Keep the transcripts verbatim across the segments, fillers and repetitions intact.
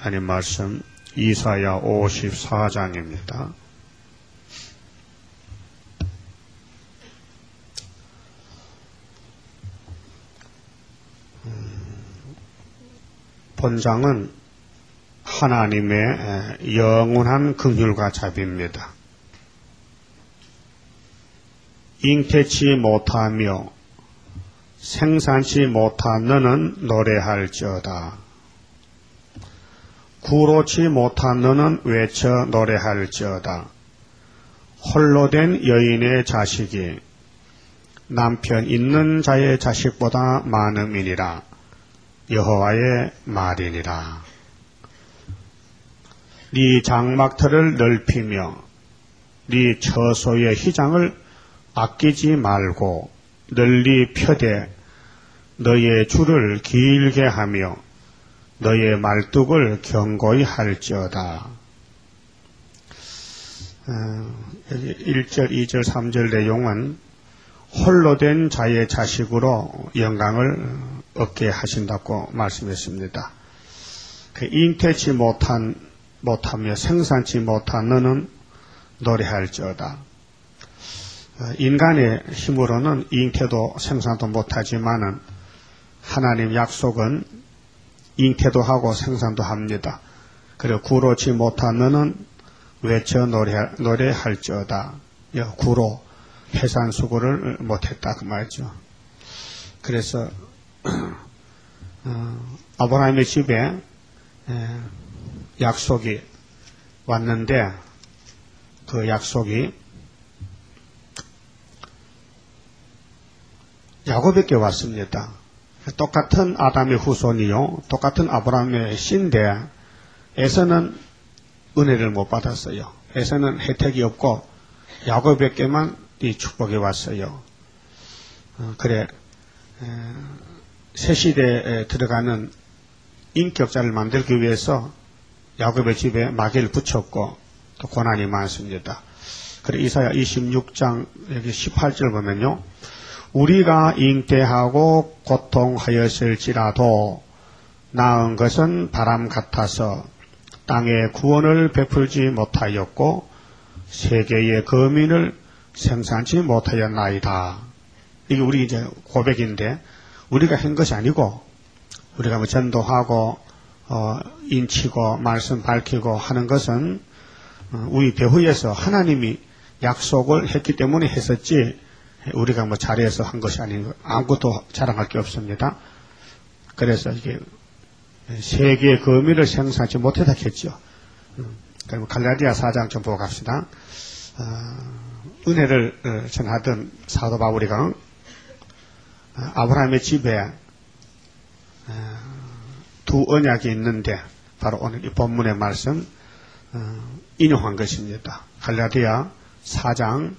하나님 말씀 이사야 오십사 장입니다. 본장은 하나님의 영원한 긍휼과 자비입니다. 잉태치 못하며 생산치 못한 너는 노래할지어다. 구로치 못한 너는 외쳐 노래할지어다. 홀로 된 여인의 자식이 남편 있는 자의 자식보다 많음이니라. 여호와의 말이니라. 네 장막터를 넓히며 네 처소의 휘장을 아끼지 말고 널리 펴되 너의 줄을 길게 하며 너의 말뚝을 견고히 할지어다. 여기 일 절, 이 절, 삼 절 내용은 홀로 된 자의 자식으로 영광을 얻게 하신다고 말씀했습니다. 그 잉태치 못한, 못하며 생산치 못한 너는 노래할지어다. 인간의 힘으로는 잉태도 생산도 못하지만은 하나님 약속은 잉태도 하고 생산도 합니다. 그리고 구로치 못한 너는 외쳐 노래, 노래할지어다. 구로, 해산수고를 못했다 그 말이죠. 그래서 어, 아브라함의 집에 에, 약속이 왔는데 그 약속이 야곱에게 왔습니다. 똑같은 아담의 후손이요, 똑같은 아브라함의 씨인데 에서는 은혜를 못 받았어요. 에서는 혜택이 없고 야곱에게만 이 축복이 왔어요. 어, 그래 에, 새 시대에 들어가는 인격자를 만들기 위해서 야곱의 집에 마귀를 붙였고 또 고난이 많습니다. 그래 이사야 이십육 장 여기 십팔 절 보면요, 우리가 잉태하고 고통하였을지라도 낳은 것은 바람 같아서 땅에 구원을 베풀지 못하였고 세계의 거민을 생산치 못하였나이다. 이게 우리 이제 고백인데, 우리가 한 것이 아니고 우리가 뭐 전도하고 어, 인치고 말씀 밝히고 하는 것은 어, 우리 배후에서 하나님이 약속을 했기 때문에 했었지 우리가 뭐 잘해서 한 것이 아닌, 아무것도 자랑할 게 없습니다. 그래서 이게 세계의 거미를 생산하지 못했다 했죠. 음, 그럼 갈라디아 사 장 좀 보고 갑시다. 어, 은혜를 전하던 사도 바울이가 아브라함의 집에 두 언약이 있는데 바로 오늘 이 본문의 말씀 인용한 것입니다. 갈라디아 사 장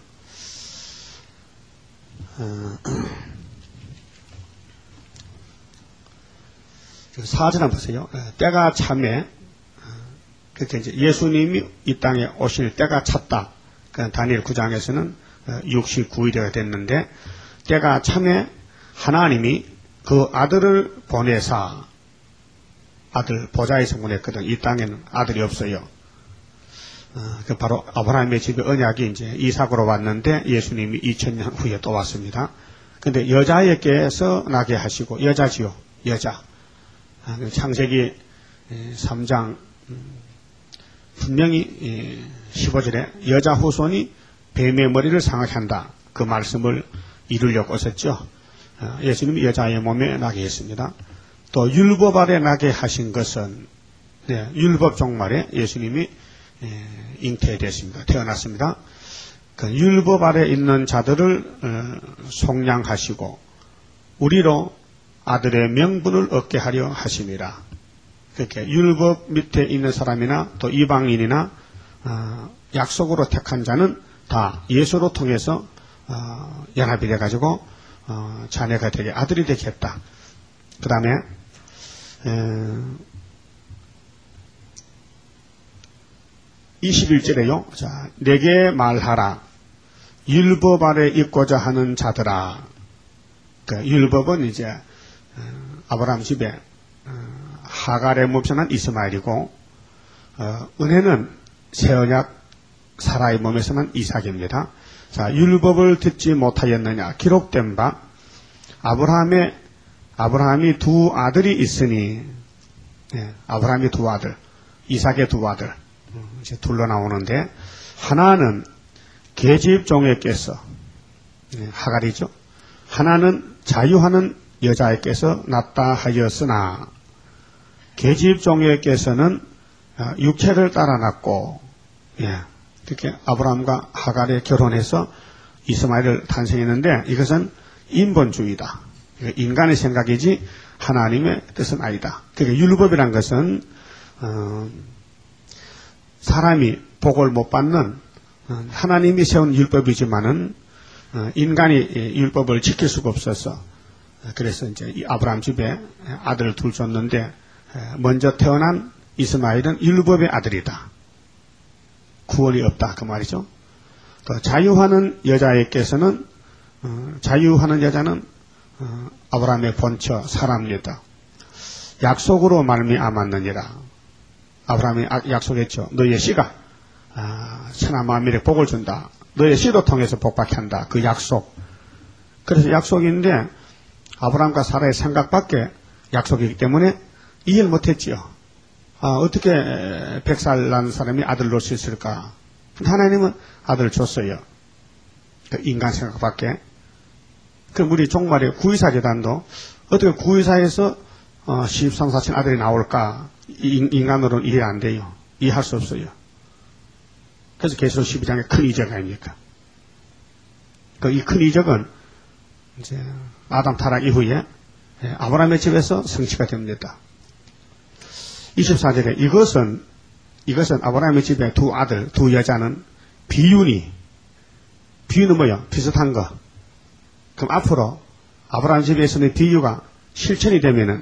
사 절 한번 보세요. 때가 참에, 그렇게 이제 예수님이 이 땅에 오실 때가 찼다. 다니엘 구 장에서는 육십구 일이 됐는데, 때가 참에 하나님이 그 아들을 보내사, 아들 보좌에서 보냈거든. 이 땅에는 아들이 없어요. 어, 그 바로 아브라함의 집에 언약이 이제 이삭으로 왔는데 예수님이 이천 년 후에 또 왔습니다. 근데 여자에게서 나게 하시고, 여자지요, 여자. 아, 창세기 삼 장, 음, 분명히 십오 절에 여자 후손이 뱀의 머리를 상하게 한다. 그 말씀을 이루려고 하셨죠. 어, 예수님이 여자의 몸에 나게 했습니다. 또 율법 아래 나게 하신 것은, 네, 율법 종말에 예수님이 예, 잉태됐습니다. 태어났습니다. 그 율법 아래 있는 자들을 어, 속량하시고 우리로 아들의 명분을 얻게 하려 하심이라. 그렇게 율법 밑에 있는 사람이나 또 이방인이나 어, 약속으로 택한 자는 다 예수로 통해서 어, 연합이 돼가지고 어, 자녀가 되게, 아들이 되겠다. 그 다음에 이십일 절에요. 자, 내게 말하라. 율법 아래 있고자 하는 자들아. 그 율법은 이제 아브라함 집에 하갈의 몸에서는 이스마엘이고 어, 은혜는 새언약 사라의 몸에서는 이삭입니다. 자, 율법을 듣지 못하였느냐? 기록된 바 아브라함의 아브라함이 두 아들이 있으니, 예, 아브라함이 두 아들, 이삭의 두 아들 이제 둘러 나오는데 하나는 계집 종에게서, 예, 하갈이죠. 하나는 자유하는 여자에게서 낳다 하였으나 계집 종에게서는 육체를 따라 낳고, 예, 이렇게 아브라함과 하갈이 결혼해서 이스마엘을 탄생했는데 이것은 인본주의다. 인간의 생각이지 하나님의 뜻은 아니다. 그러니까 율법이란 것은 어, 사람이 복을 못 받는 어, 하나님이 세운 율법이지만은 어, 인간이 율법을 지킬 수가 없어서 그래서 이제 아브라함 집에 아들을 둘 줬는데 먼저 태어난 이스마엘은 율법의 아들이다. 구원이 없다 그 말이죠. 또 자유하는 여자에게서는 어, 자유하는 여자는 어, 아브라함의 본처 사라입니다. 약속으로 말미암았느니라. 아브라함이 약속했죠. 너의 씨가 아, 천하 만민에 복을 준다. 너의 씨로 통해서 복받게 한다. 그 약속. 그래서 약속인데 아브라함과 사라의 생각밖에 약속이기 때문에 이해를 못했지요. 아, 어떻게 백 살 난 사람이 아들을 놓을 수 있을까? 하나님은 아들을 줬어요. 그 인간 생각밖에. 그럼 우리 종말의 구이사 재단도 어떻게 구이사에서 어, 십삼, 사천 아들이 나올까? 인, 인간으로는 이해 안 돼요. 이해할 수 없어요. 그래서 계시록 십이 장에 큰 이적 아닙니까? 그 이 큰 이적은 이제 아담 타락 이후에 아브라함의 집에서 성취가 됩니다. 이십사 절에 이것은 이것은 아브라함의 집에 두 아들, 두 여자는 비윤이 비유는 뭐요? 비슷한 거. 그럼 앞으로 아브라함 집에서는 비유가 실천이 되면은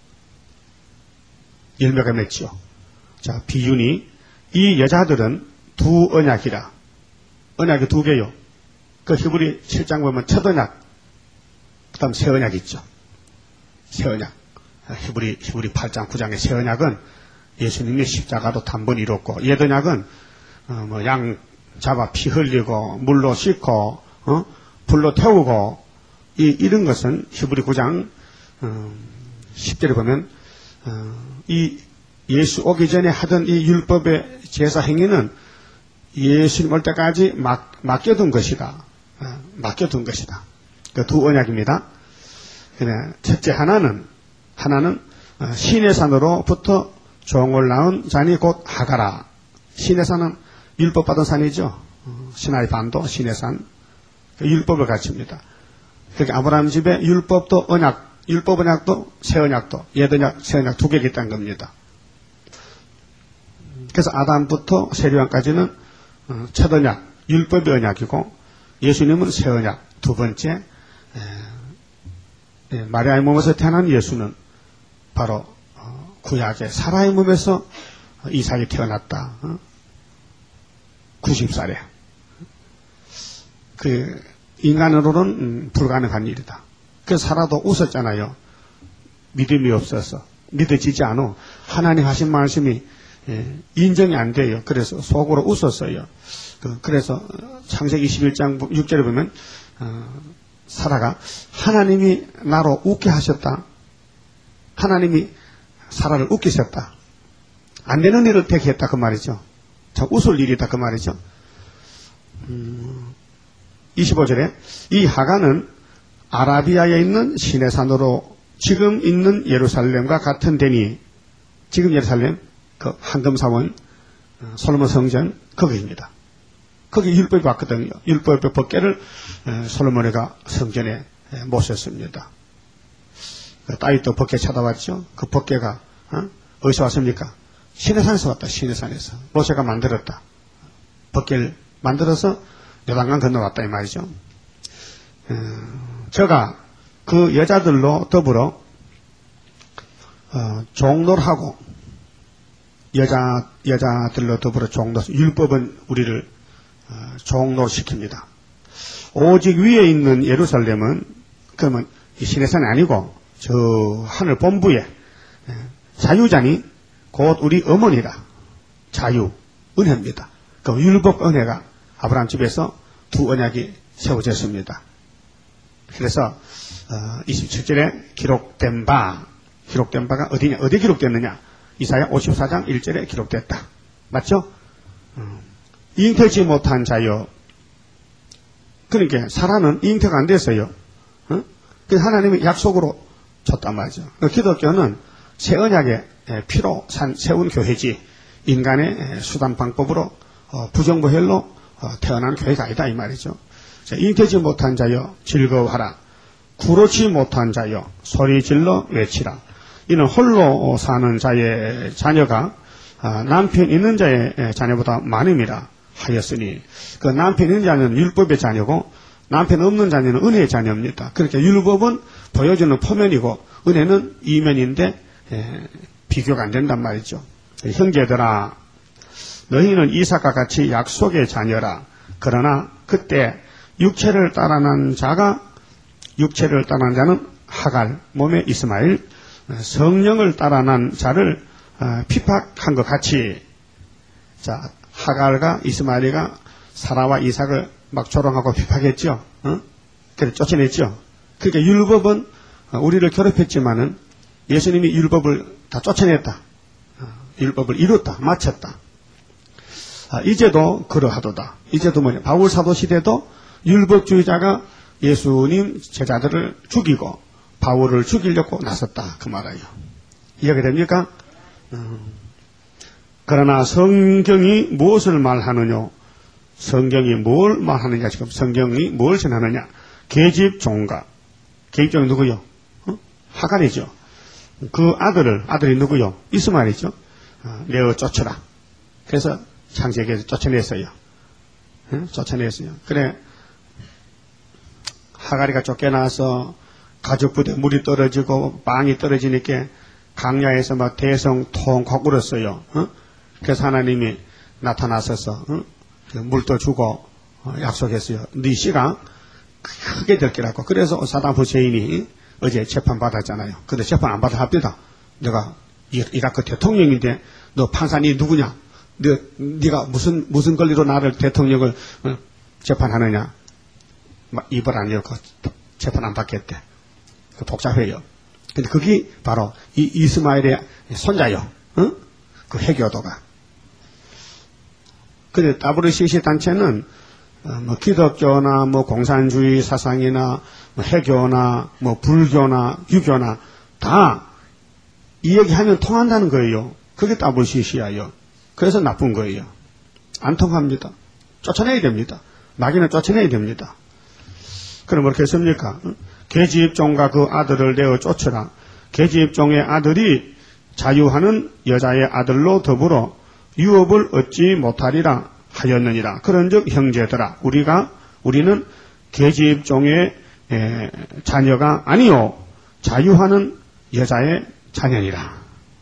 열매가 맺죠. 자, 비윤이 이 여자들은 두 언약이라. 언약이 두 개요. 그 히브리 칠 장 보면 첫 언약, 그 다음 새 언약 있죠. 새 언약. 히브리, 히브리 팔 장, 구 장의 새 언약은 예수님이 십자가도 단번 이뤘고, 옛 언약은, 어, 뭐, 양 잡아 피 흘리고, 물로 씻고, 어? 불로 태우고, 이, 이런 것은 히브리 구 장, 어, 십 절에 보면, 어, 이 예수 오기 전에 하던 이 율법의 제사 행위는 예수님 올 때까지 막, 맡겨둔 것이다. 어, 맡겨둔 것이다. 그 두 언약입니다. 그래, 첫째 하나는, 하나는 시내산으로부터 종을 낳은 잔이 곧 하가라. 시내산은 율법 받은 산이죠. 시나이 반도, 시내산. 율법을 가르칩니다. 그러니까 아브라함 집에 율법도 언약, 율법 언약도 새 언약도, 옛 언약, 새 언약 두 개가 있다는 겁니다. 그래서 아담부터 세리왕까지는 첫 언약, 율법의 언약이고 예수님은 새 언약, 두 번째 예, 마리아의 몸에서 태어난 예수는 바로 어, 구약의 사라의 몸에서 이삭이 태어났다. 어? 구십 살에. 그 인간으로는 음, 불가능한 일이다. 그래서 사라도 웃었잖아요. 믿음이 없어서. 믿어지지 않아. 하나님 하신 말씀이 예, 인정이 안 돼요. 그래서 속으로 웃었어요. 그, 그래서 창세기 이십일 장 육 절에 보면 어, 사라가 하나님이 나로 웃게 하셨다. 하나님이 사라를 웃기셨다. 안 되는 일을 되게 했다 그 말이죠. 참 웃을 일이다 그 말이죠. 음, 이십오 절에 이 하가는 아라비아에 있는 시내산으로 지금 있는 예루살렘과 같은 데니, 지금 예루살렘 그 황금사원 솔로몬 성전 거기입니다. 거기 율법이 왔거든요. 율법의 법궤를 솔로몬이가 성전에 모셨습니다. 다윗도 법궤 찾아왔죠. 그 법궤가 어? 어디서 왔습니까? 시내산에서 왔다. 시내산에서 모세가 만들었다. 법궤를 만들어서 요단강 건너왔다 이 말이죠. 어, 저가 그 여자들로 더불어 어, 종로를 하고 여자 여자들로 더불어 종로, 율법은 우리를 어, 종로를 시킵니다. 오직 위에 있는 예루살렘은 그러면 이 시내산이 아니고 저 하늘 본부에 자유자니 곧 우리 어머니라. 자유, 은혜입니다. 그 율법 은혜가 아브라함 집에서 두 언약이 세워졌습니다. 그래서 어, 이십칠 절에 기록된 바, 기록된 바가 어디냐? 어디 기록됐느냐? 이사야 오십사 장 일 절에 기록됐다. 맞죠? 음, 잉태지 못한 자여. 그러니까 사라는 잉태가 안 됐어요. 어? 그래서 하나님이 약속으로 줬단 말이죠. 기독교는 새 언약의 피로 산, 세운 교회지 인간의 수단 방법으로 어, 부정부혈로 어, 태어난 교회가 아니다 이 말이죠. 자, 잉태지 못한 자여 즐거워하라. 구로치 못한 자여 소리 질러 외치라. 이는 홀로 사는 자의 자녀가 아, 남편 있는 자의 자녀보다 많음이라 하였으니, 그 남편 있는 자녀는 율법의 자녀고 남편 없는 자녀는 은혜의 자녀입니다. 그러니까 율법은 보여주는 표면이고 은혜는 이면인데 에, 비교가 안 된단 말이죠. 형제들아, 너희는 이삭과 같이 약속의 자녀라. 그러나 그때 육체를 따라난 자가 육체를 따라난 자는 하갈, 몸에 이스마엘, 성령을 따라난 자를 핍박한 것 같이, 자, 하갈과 이스마엘이가 사라와 이삭을 막 조롱하고 핍박했죠. 어? 그래서 쫓아냈죠. 그러니까 율법은 우리를 괴롭혔지만은 예수님이 율법을 다 쫓아냈다. 율법을 이뤘다. 마쳤다. 아, 이제도 그러하도다. 이제도 뭐냐. 바울 사도 시대도 율법주의자가 예수님 제자들을 죽이고 바울을 죽이려고 나섰다. 그 말이에요. 이해가 됩니까? 음. 그러나 성경이 무엇을 말하느냐? 성경이 뭘 말하느냐? 지금 성경이 뭘 전하느냐? 계집 종가. 계집 종이 누구요? 어? 하갈이죠. 그 아들을, 아들이 누구요? 이스마엘이죠. 어, 내어 쫓으라. 그래서 창세기에서 쫓아냈어요. 어? 쫓아냈어요. 그래, 하갈이가 쫓겨나서 가죽부대 물이 떨어지고 빵이 떨어지니까 강야에서 막 대성 통곡 울었어요. 어? 그래서 하나님이 나타나셔서 어? 물도 주고 어, 약속했어요. 네 씨가 크게 될 거라고. 그래서 사담 후세인이 어제 재판 받았잖아요. 근데 재판 안 받아 합니다. 내가 이라크 대통령인데 너 판사니 누구냐? 너, 네가 무슨 무슨 권리로 나를 대통령을 어, 재판하느냐? 입을 안 열고 재판 안 받겠대. 그 복잡해요. 근데 그게 바로 이 이스마엘의 손자요. 어? 그 해교도가. 근데 더블유씨씨 단체는 어, 뭐 기독교나 뭐 공산주의 사상이나 뭐 해교나 뭐 불교나 유교나 다 이 얘기하면 통한다는 거예요. 그게 더블유씨씨예요. 그래서 나쁜 거예요. 안 통합니다. 쫓아내야 됩니다. 마귀는 쫓아내야 됩니다. 그럼 어떻게 했습니까? 계집종과 그 아들을 내어 쫓으라. 계집종의 아들이 자유하는 여자의 아들로 더불어 유업을 얻지 못하리라 하였느니라. 그런즉 형제들아, 우리가 우리는 계집종의 에, 자녀가 아니요 자유하는 여자의 자녀니라.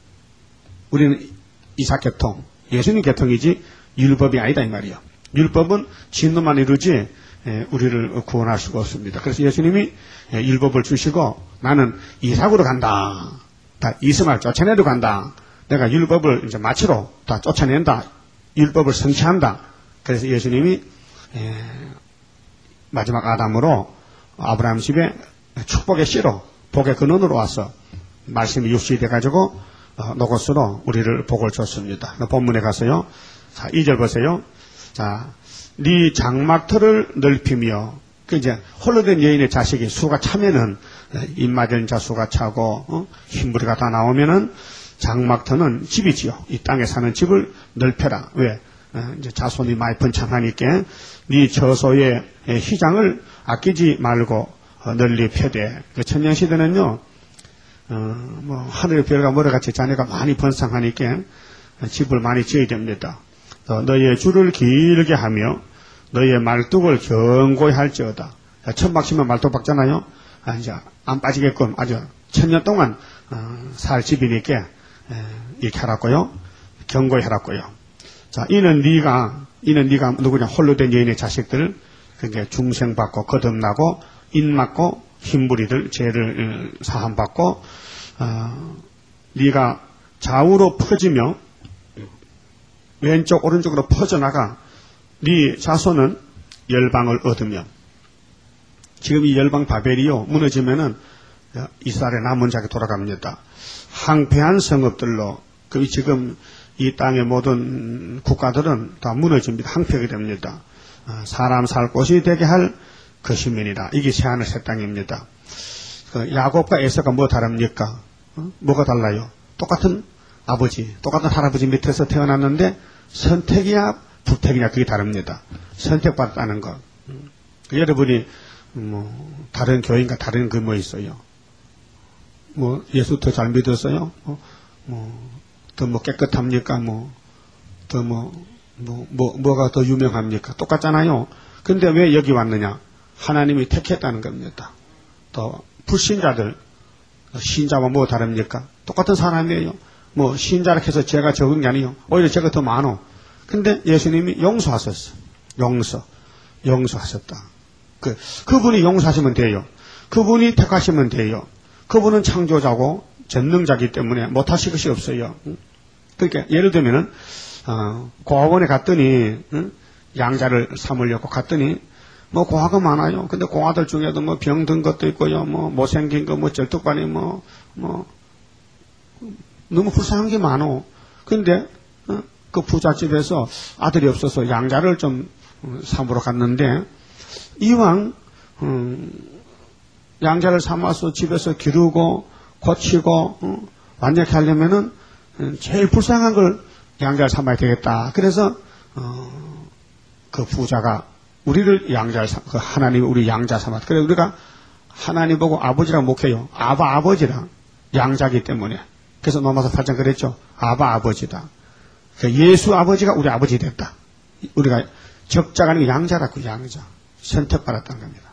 우리는 이삭 계통, 예수님 계통이지 율법이 아니다 이 말이요. 율법은 진노만 이루지 에, 우리를 구원할 수가 없습니다. 그래서 예수님이 에, 율법을 주시고 나는 이삭으로 간다. 다 이스마엘 쫓아내러 간다. 내가 율법을 이제 마치로 다 쫓아낸다. 율법을 성취한다. 그래서 예수님이 에, 마지막 아담으로 아브라함 집에 축복의 씨로 복의 근원으로 와서 말씀이 육신이 돼가지고 어, 노고스로 우리를 복을 줬습니다. 본문에 가서요. 자, 이 절 보세요. 자, 네 장막터를 넓히며, 그 이제 홀로 된 여인의 자식이 수가 차면은 입맞은 자 수가 차고 어? 흰무리가 다 나오면은 장막터는 집이지요. 이 땅에 사는 집을 넓혀라. 왜? 어, 이제 자손이 많이 번창하니까 네 저소의 희장을 아끼지 말고 어, 널리 펴되. 그 천년 시대는요. 어, 뭐 하늘의 별과 모래같이 자녀가 많이 번창하니까 집을 많이 지어야 됩니다. 어, 너의 줄을 길게 하며 너의 말뚝을 견고히 할지어다. 천막 치면 말뚝 박잖아요. 아, 이제 안 빠지게끔 아주 천년 동안 어, 살 집이니까 에, 이렇게 하라고요. 견고히 하라고요. 자, 이는 네가 이는 네가 누구냐 홀로 된 여인의 자식들 그게 중생받고 거듭나고 인맞고 흰부리들 죄를 사함받고 어, 네가 좌우로 퍼지며 왼쪽 오른쪽으로 퍼져나가 네 자손은 열방을 얻으며. 지금 이 열방 바벨이요 무너지면은 이스라엘의 남은 자가 돌아갑니다. 항폐한 성읍들로 그 지금 이 땅의 모든 국가들은 다 무너집니다. 항폐하게 됩니다. 사람 살 곳이 되게 할 것임이니라. 이게 새하늘 새 땅입니다. 그 야곱과 에서가 뭐 다릅니까? 어? 뭐가 달라요? 똑같은 아버지, 똑같은 할아버지 밑에서 태어났는데 선택이야 불택이냐 그게 다릅니다. 선택받았다는 것. 음. 여러분이 뭐 다른 교인과 다른 그 뭐 있어요? 뭐 예수 더 잘 믿었어요? 어? 뭐 더 뭐 깨끗합니까? 뭐 더 뭐 뭐 뭐 뭐가 더 유명합니까? 똑같잖아요. 근데 왜 여기 왔느냐? 하나님이 택했다는 겁니다. 또 불신자들 신자와 뭐 다릅니까? 똑같은 사람이에요. 뭐 신자라 해서 죄가 적은 게 아니에요. 오히려 죄가 더 많어. 근데 예수님이 용서하셨어. 용서. 용서하셨다. 그, 그분이 용서하시면 돼요. 그분이 택하시면 돼요. 그분은 창조자고 전능자이기 때문에 못하실 것이 없어요. 그러니까 예를 들면은 어, 고아원에 갔더니 응? 양자를 삼으려고 갔더니 뭐 고아가 많아요. 근데 고아들 중에도 뭐 병든 것도 있고요. 뭐 못생긴 거, 뭐 절뚝발이 뭐, 뭐, 너무 불쌍한 게 많어. 근데, 어? 그 부잣집에서 아들이 없어서 양자를 좀 삼으러 갔는데, 이왕, 음, 양자를 삼아서 집에서 기르고, 고치고, 어? 완벽히 하려면은, 제일 불쌍한 걸 양자를 삼아야 되겠다. 그래서, 어, 그 부자가 우리를 양자를 삼, 그 하나님이 우리 양자 삼았다. 그래서 우리가 하나님 보고 아버지라 목해요. 아바 아버지라. 양자기 때문에. 그래서 로마서 팔 장 그랬죠. 아바 아버지다. 그러니까 예수 아버지가 우리 아버지 됐다. 우리가 적자가 아니고 양자라고 양자. 선택받았다는 겁니다.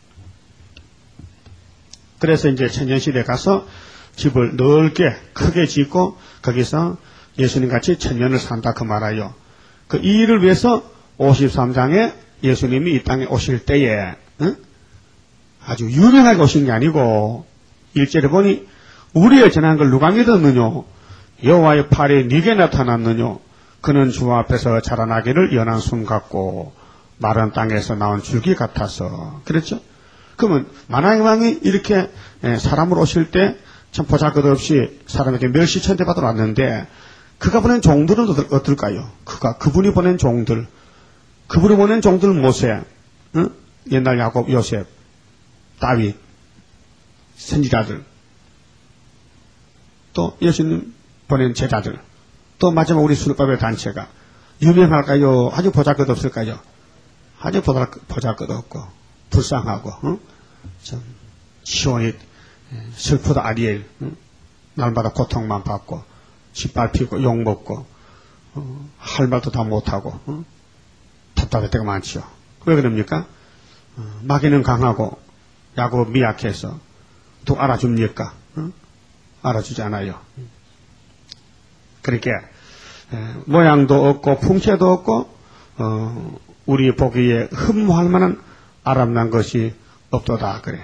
그래서 이제 천년시대에 가서 집을 넓게 크게 짓고 거기서 예수님 같이 천년을 산다 그 말아요. 그 이 일을 위해서 오십삼 장에 예수님이 이 땅에 오실 때에 응? 아주 유명하게 오신 게 아니고 일절에 보니 우리의 전한 걸 누가 믿었느냐? 여호와의 팔이 네게 나타났느냐? 그는 주 앞에서 자라나기를 연한 순 같고 마른 땅에서 나온 줄기 같아서. 그랬죠? 그러면 만왕의 왕이 이렇게 사람으로 오실 때 참 보잘것없이 사람에게 멸시천대 받아 왔는데 그가 보낸 종들은 어떨까요? 그가 그분이 보낸 종들, 그분이 보낸 종들 모세, 응? 옛날 야곱, 요셉, 다윗, 선지자들, 또 예수님 보낸 제자들, 또 마지막 우리 수르바벨 단체가 유명할까요? 아주 보잘것없을까요? 아주 보잘것없고 불쌍하고 응? 좀 시온이 슬프다 아리엘, 응? 날마다 고통만 받고 짓밟히고 욕먹고 어, 할 말도 다 못하고 어? 답답할 때가 많죠. 왜 그럽니까? 어, 마귀는 강하고 야곱 미약해서 또 알아줍니까? 어? 알아주지 않아요. 그렇게 에, 모양도 없고 풍채도 없고 어, 우리 보기에 흠모할 만한 아름다운 것이 없도다 그래요.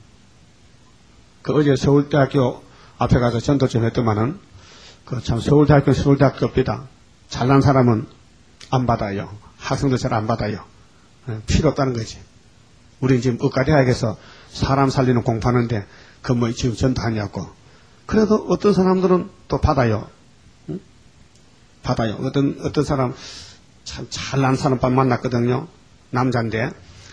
그 어제 서울대학교 앞에 가서 전도 좀 했더만은 그 참 서울대학교 서울대학교입니다. 잘난 사람은 안 받아요. 학생도 잘 안 받아요. 필요 없다는 거지. 우리는 지금 의과대학에서 사람 살리는 공부하는데 그 뭐 지금 전도하냐고. 그래도 어떤 사람들은 또 받아요. 응? 받아요. 어떤 어떤 사람 참 잘난 사람 만났거든요. 남자인데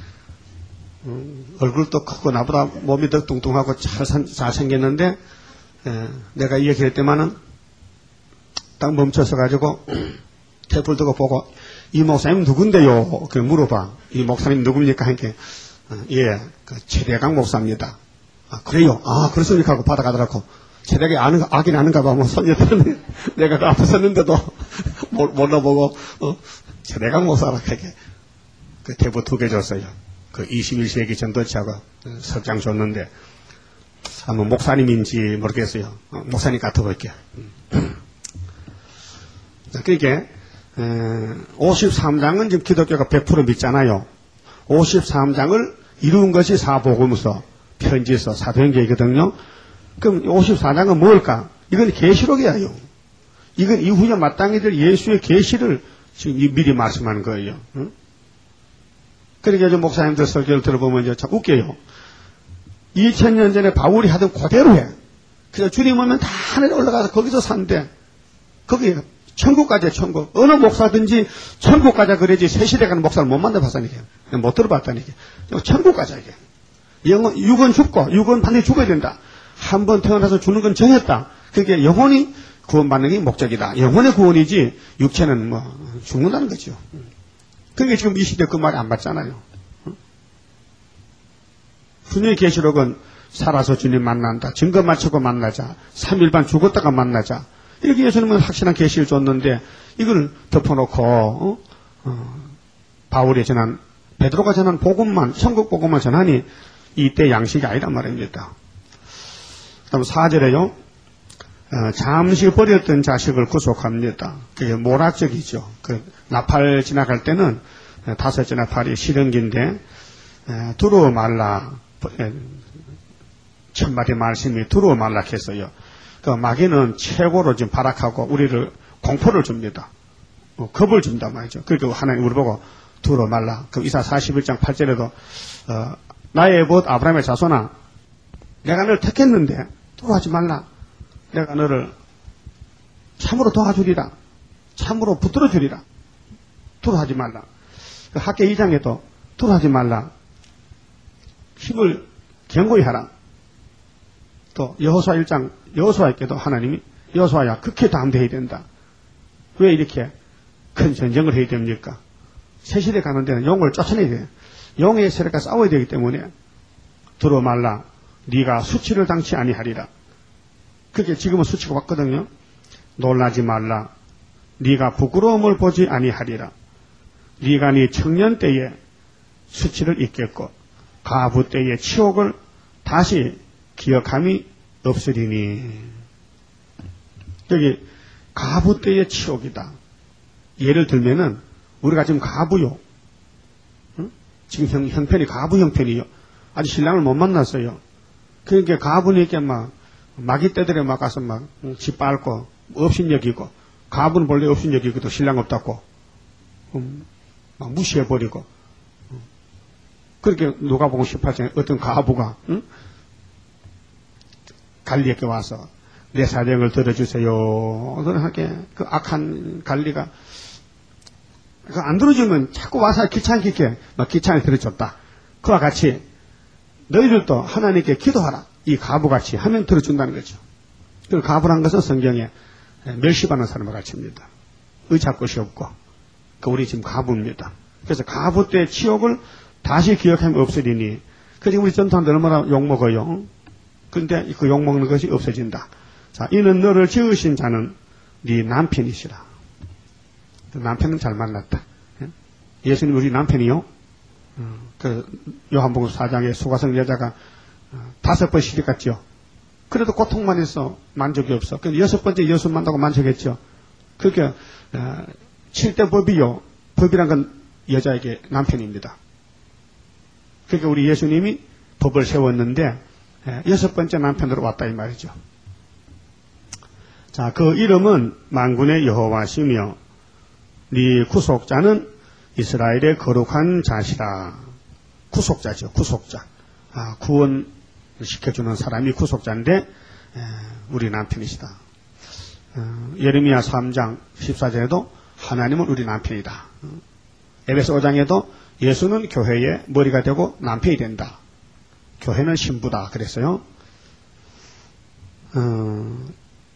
음, 얼굴도 크고 나보다 몸이 더 뚱뚱하고 잘, 잘 생겼는데 에, 내가 이 얘기할 때만은 딱 멈춰서 가지고 테이프를 두고 보고 이 목사님 누군데요? 그 물어봐. 이 목사님 누굽니까? 하니까 어, 예, 그 최대강 목사입니다. 아 그래요? 아 그렇습니까? 하고 받아가더라고. 최대강이 아는 아긴 아는가 봐. 뭐 손녀들은 내가 그 앞에 섰는데도 몰라보고 어, 최대강 목사라 하게 그 테이프 두 개 줬어요. 그 이십일 세기 전도체하고 석장 줬는데 아마 목사님인지 모르겠어요. 어, 목사님 같아 보일게요. 그러니까 오십삼 장은 지금 기독교가 백 퍼센트 믿잖아요. 오십삼 장을 이룬 것이 사복음서, 편지서, 사도행전이거든요. 그럼 오십사 장은 뭘까? 이건 계시록이에요. 이건 이후에 마땅히 될 예수의 계시를 지금 미리 말씀하는 거예요. 응? 그러니까 저 목사님들 설교를 들어보면 이제 참 웃겨요. 이천 년 전에 바울이 하던 그대로 해. 그래서 주님 오면 다 하늘에 올라가서 거기서 산대. 거기 천국 가자, 천국. 어느 목사든지 천국 가자 그러지 새 시대 가는 목사를 못 만나봤다니까요. 못 들어봤다니까요. 천국 가자 이게. 영혼, 육은 죽고 육은 반드시 죽어야 된다. 한 번 태어나서 죽는 건 정했다. 그게 영혼이 구원받는 게 목적이다. 영혼의 구원이지 육체는 뭐 죽는다는 거죠. 그게 지금 이 시대 그 말이 안 맞잖아요. 분명히 계시록은 살아서 주님 만난다. 증거 맞추고 만나자. 삼 일 반 죽었다가 만나자. 이렇게 예수님은 확실한 계시를 줬는데 이걸 덮어놓고 어? 어, 바울이 전한 베드로가 전한 복음만 천국 복음만 전하니 이때 양식이 아니란 말입니다. 그다음 사 절에요. 어, 잠시 버렸던 자식을 구속합니다. 그게 모락적이죠. 그 나팔 지나갈 때는 다섯째 나팔이 시렁기인데 두루어 말라 천마디 말씀이 두루어 말라 했어요. 그 마귀는 최고로 지금 발악하고 우리를 공포를 줍니다. 어, 겁을 준단 말이죠. 그리고 하나님 우리 보고 두루어 말라. 그 이사 사십일 장 팔 절에도 어, 나의 벗 아브라함의 자손아 내가 너를 택했는데 두루하지 말라. 내가 너를 참으로 도와주리라. 참으로 붙들어 주리라. 두루하지 말라. 그 학계 이 장에도 두루하지 말라. 힘을 견고히 하라. 또 여호수아 일 장 여호수아에게도 하나님이 여호수아야 극히 담대해야 된다. 왜 이렇게 큰 전쟁을 해야 됩니까? 새 시대 가는 데는 용을 쫓아내야 돼요. 용의 세력과 싸워야 되기 때문에 들어 말라. 네가 수치를 당치 아니하리라. 그게 지금은 수치가 왔거든요. 놀라지 말라. 네가 부끄러움을 보지 아니하리라. 네가 네 청년 때에 수치를 잊겠고 가부 때의 치욕을 다시 기억함이 없으리니. 여기 가부 때의 치욕이다. 예를 들면은 우리가 지금 가부요. 응? 지금 형, 형편이 가부 형편이요. 아직 신랑을 못 만났어요. 그러니까 가부니까 막 마귀 떼들에 막 가서 막 집 밟고 업신여기고 가부는 본래 업신여기고도 신랑 없다고 음, 막 무시해버리고 음. 그렇게 누가 보고 십팔 장에 어떤 가부가 응? 갈리에게 와서 내 사정을 들어주세요. 그렇게 그 악한 갈리가 그 안 들어주면 자꾸 와서 귀찮게 막 귀찮게 들어줬다. 그와 같이 너희들도 하나님께 기도하라. 이 가부같이 하면 들어준다는 거죠. 그 가부란 것은 성경에 멸시받는 사람을 가르칩니다. 의지할 것이 없고. 그 우리 지금 가부입니다. 그래서 가부 때 치욕을 다시 기억하면 없으리니. 그래서 우리 전투한테 얼마나 욕먹어요. 그런데 그 욕먹는 것이 없어진다. 자, 이는 너를 지으신 자는 네 남편이시라. 남편은 잘 만났다. 예수님 우리 남편이요. 그 요한복음 사 장에 수가성 여자가 다섯 번 시집 갔죠. 그래도 고통만 해서 만족이 없어. 그래서 여섯 번째 예수 만나고 만족했죠. 그렇게 칠 대 법이요. 법이란 건 여자에게 남편입니다. 그러니까 우리 예수님이 법을 세웠는데 여섯 번째 남편으로 왔다 이 말이죠. 자, 그 이름은 만군의 여호와시며 네 구속자는 이스라엘의 거룩한 자시라. 구속자죠. 구속자. 아, 구원 시켜주는 사람이 구속자인데 에, 우리 남편이시다. 어, 예레미야 삼 장 십사 절에도 하나님은 우리 남편이다. 어, 에베소 오 장에도 예수는 교회의 머리가 되고 남편이 된다. 교회는 신부다 그랬어요. 어,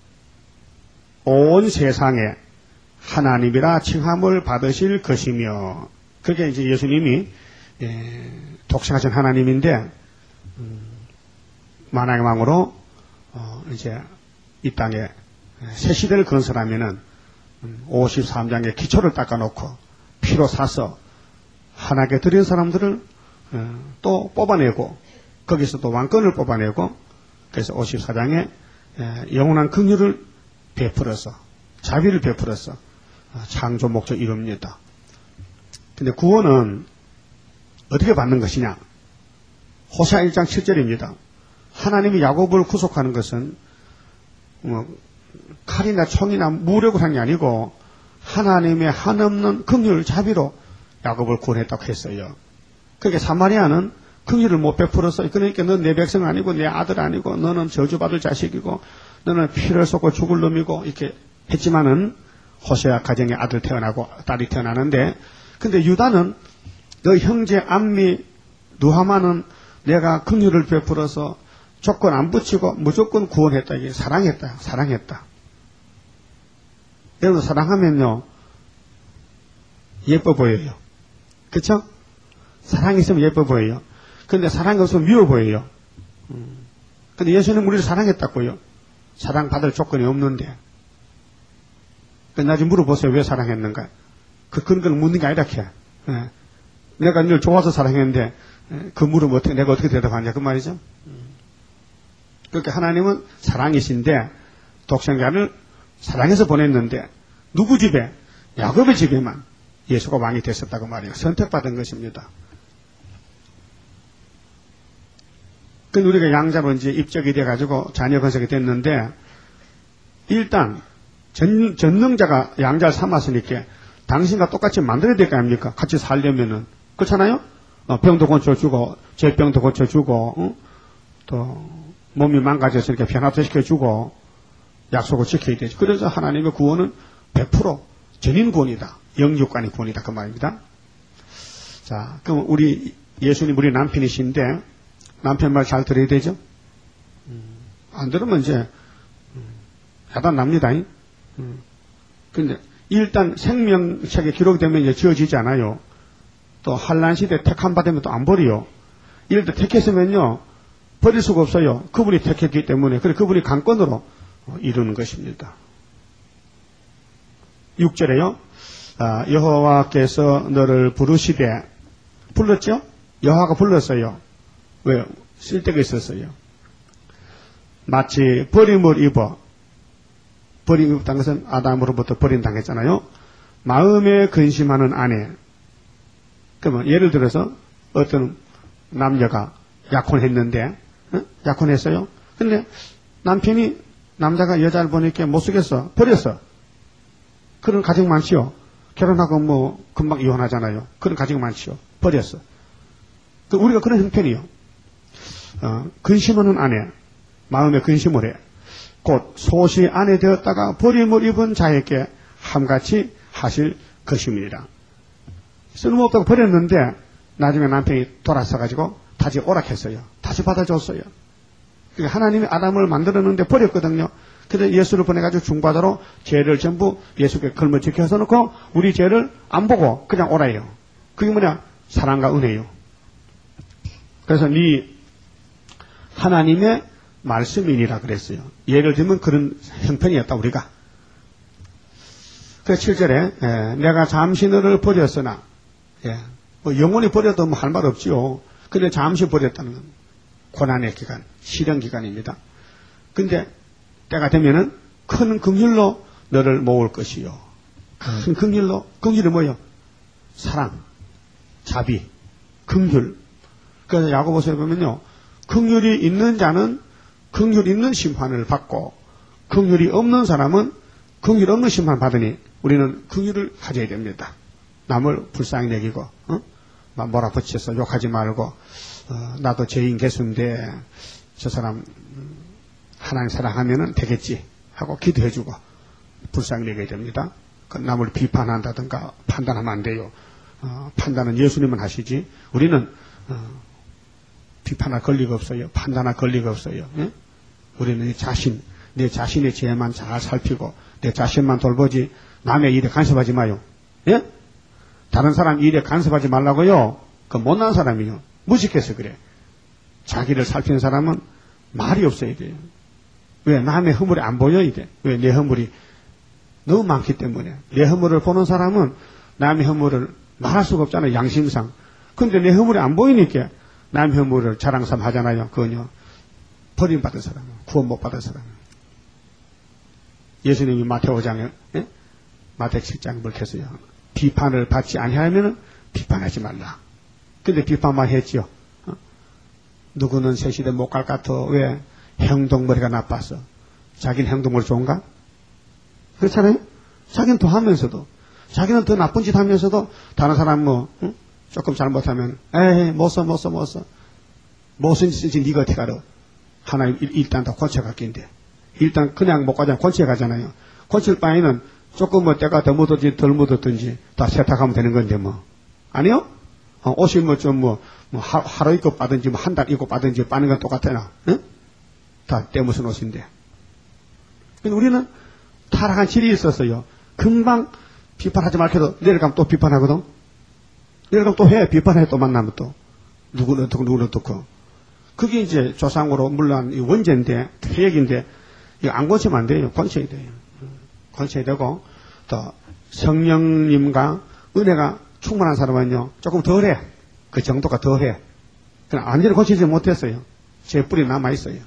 온 세상에 하나님이라 칭함을 받으실 것이며. 그게 이제 예수님이 예, 독생하신 하나님인데 음, 만왕의 왕으로 어, 이제 이 땅에 새 시대를 건설하면은 음, 오십삼 장의 기초를 닦아놓고 피로 사서 하나님께 드린 사람들을 어, 또 뽑아내고 거기서 또 왕권을 뽑아내고 그래서 오십사 장에 예, 영원한 긍휼을 베풀어서 자비를 베풀어서 창조 목적 이룹니다. 근데 구원은 어떻게 받는 것이냐? 호세아 일 장 칠 절입니다. 하나님이 야곱을 구속하는 것은 어, 칼이나 총이나 무력으로 한 게 아니고 하나님의 한없는 긍휼 자비로 야곱을 구원했다고 했어요. 그러니까 사마리아는 긍휼을 못 베풀어서 그러니까 너 내 백성 아니고 내 아들 아니고 너는 저주받을 자식이고 너는 피를 쏟고 죽을 놈이고 이렇게 했지만은 호세아 가정에 아들 태어나고 딸이 태어나는데 근데 유다는 너 형제 암미 누하마는 내가 긍휼을 베풀어서 조건 안 붙이고 무조건 구원했다. 이게 사랑했다. 사랑했다. 여러분 사랑하면요 예뻐 보여요. 그쵸? 사랑이 있으면 예뻐 보여요. 근데 사랑이 없으면 미워 보여요. 음. 근데 예수님 우리를 사랑했다고요. 사랑받을 조건이 없는데. 나중에 물어보세요. 왜 사랑했는가? 그 근거를 묻는 게 아니라 캐. 예. 내가 늘 좋아서 사랑했는데 그 물으면 어떻게, 내가 어떻게 대답하냐 그 말이죠. 그러니까 하나님은 사랑이신데 독생자를 사랑해서 보냈는데 누구 집에? 야곱의 집에만 예수가 왕이 됐었다고 말이에요. 선택받은 것입니다. 근데 우리가 양자로 이제 입적이 돼가지고 자녀 건석이 됐는데 일단 전, 전능자가 양자를 삼았으니까 당신과 똑같이 만들어야 될 거 아닙니까? 같이 살려면은. 그렇잖아요? 어, 병도 고쳐주고, 제병도 고쳐주고, 어? 또, 몸이 망가졌으니까 변화도 시켜주고, 약속을 지켜야 되죠. 그래서 하나님의 구원은 백 퍼센트 전인 구원이다. 영육간의 구원이다. 그 말입니다. 자, 그럼 우리, 예수님 우리 남편이신데, 남편 말 잘 들어야 되죠? 음, 안 들으면 이제, 음, 야단 납니다. 음. 근데, 일단 생명책에 기록되면 이제 지어지지 않아요. 또 한란시대 택함 받으면 또 안 버려요. 이럴 때 택했으면요 버릴 수가 없어요. 그분이 택했기 때문에. 그래 그분이 강권으로 이루는 것입니다. 육 절에요. 아, 여호와께서 너를 부르시되 불렀죠? 여호와가 불렀어요. 왜요? 쓸데가 있었어요. 마치 버림을 입어 버림을 입었다는 것은 아담으로부터 버림당했잖아요. 마음에 근심하는 아내. 그러면 예를 들어서 어떤 남녀가 약혼했는데 어? 약혼했어요. 근데 남편이 남자가 여자를 보니까 못쓰겠어. 버렸어. 그런 가정 많지요. 결혼하고 뭐 금방 이혼하잖아요. 그런 가정 많지요. 버렸어. 그 우리가 그런 형편이요. 어, 근심하는 아내. 마음에 근심을 해. 곧 소시 아내 되었다가 버림을 입은 자에게 함같이 하실 것입니다. 쓸모없다고 버렸는데 나중에 남편이 돌아서가지고 다시 오락했어요. 다시 받아줬어요. 그러니까 하나님이 아담을 만들었는데 버렸거든요. 그래서 예수를 보내가지고 중바다로 죄를 전부 예수께 걸머지켜서 놓고 우리 죄를 안 보고 그냥 오라요. 그게 뭐냐? 사랑과 은혜요. 그래서 네 하나님의 말씀이니라 그랬어요. 예를 들면 그런 형편이었다 우리가. 그 칠 절에 예, 내가 잠시 너를 버렸으나 예, 뭐 영원히 버려도 뭐 할 말 없지요. 근데 잠시 버렸다는 건 고난의 기간, 시련 기간입니다. 근데 때가 되면은 큰 긍휼로 너를 모을 것이요. 큰 긍휼로, 긍휼이 뭐요? 사랑, 자비, 긍휼. 그래서 야고보서에 보면요, 긍휼이 있는 자는 긍휼 있는 심판을 받고 긍휼이 없는 사람은 긍휼 없는 심판 받으니 우리는 긍휼을 가져야 됩니다. 남을 불쌍히 여기고 어? 막 몰아붙여서 욕하지 말고 어, 나도 죄인 개수인데 저 사람 하나님 사랑하면은 되겠지 하고 기도해주고 불쌍히 여겨야 됩니다. 그 남을 비판한다든가 판단하면 안 돼요. 어, 판단은 예수님은 하시지 우리는 어, 비판할 권리가 없어요. 판단할 권리가 없어요. 예? 우리는 내 자신, 내 자신의 죄만 잘 살피고 내 자신만 돌보지 남의 일에 간섭하지 마요. 예? 다른 사람 일에 간섭하지 말라고요. 그 못난 사람이요. 무식해서 그래. 자기를 살피는 사람은 말이 없어야 돼요. 왜? 남의 허물이 안 보여야 돼. 왜? 내 허물이 너무 많기 때문에. 내 허물을 보는 사람은 남의 허물을 말할 수가 없잖아요. 양심상. 근데 내 허물이 안 보이니까 남의 허물을 자랑삼 하잖아요. 그건요. 버림받은 사람, 구원 못 받은 사람. 예수님이 마태오 장에, 예? 마태 칠 장에 밝혔어요. 비판을 받지 아니하면 비판하지 말라. 근데 비판만 했지요. 어? 누구는 새 시대 못 갈 것 같아. 왜? 행동머리가 나빠서. 자기는 행동머리 좋은가? 그렇잖아요? 자기는 더 하면서도, 자기는 더 나쁜 짓 하면서도, 다른 사람 뭐, 응? 조금 잘못하면, 에이, 못 써, 못 써, 못 써. 무슨 짓인지 네가 어떻게 알아? 하나님 일단 다 권체가낀데. 일단 그냥 못 가잖아요. 권체 가잖아요. 권칠 바에는 조금 뭐 때가 더 묻었든지 덜 묻었든지 다 세탁하면 되는 건데 뭐. 아니요? 어, 옷이 뭐 좀 뭐, 뭐 하, 하루 입고 빠든지 뭐 한 달 입고 빠든지 빠는 건 똑같아요. 응? 다 때묻은 옷인데. 우리는 타락한 질이 있었어요. 금방 비판하지 말게도 내려가면 또 비판하거든. 내려가면 또 해. 비판해. 또 만나면 또. 누구는 어떻고 누구는 어떻고. 그게 이제 조상으로 물론 이 원죄인데, 회역인데, 이거 안 고치면 안 돼요. 고쳐야 돼요. 고쳐야 되고, 또 성령님과 은혜가 충만한 사람은요, 조금 덜 해. 그 정도가 더 해. 그냥 완전히 고치지 못했어요. 제 뿌리 남아있어요.